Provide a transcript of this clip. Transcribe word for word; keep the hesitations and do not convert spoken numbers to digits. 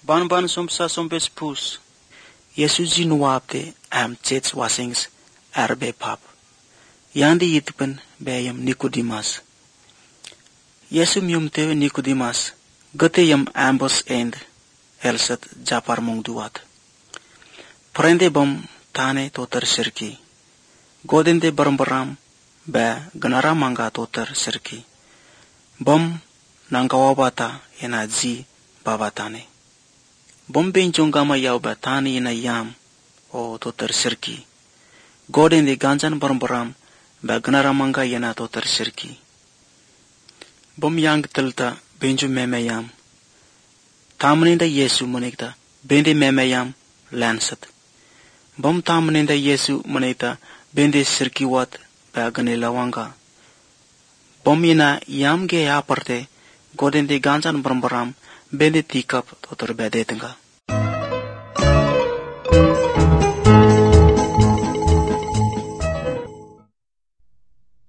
Ban-ban sumpsa sumpes pus. Yesus ji nuwapte am church washings arbe pap. Yandi yitpen bayam Nicodemus. Yesu myumte Nicodemus. Gate yam ambos end elsat japar mongduat. Prende bom tane toter sirki. Godende baram-baram ba ganara manga toter sirki. Bom nangkawabata ena ji babatane. Bom benjongama yau ba tani ena yam o toter sirki. Godende ganjan baram-baram ba ganara manga ena toter sirki. Bom yang telta benju memayam. Tamninda Yesu menekta bende memayam lansat. Bom tamninda Yesu menekta bende sirkiwat ba ganelawanga. Bom ina yam ge aparte godende ganjan baram-baram bende tikap toter bede tengah.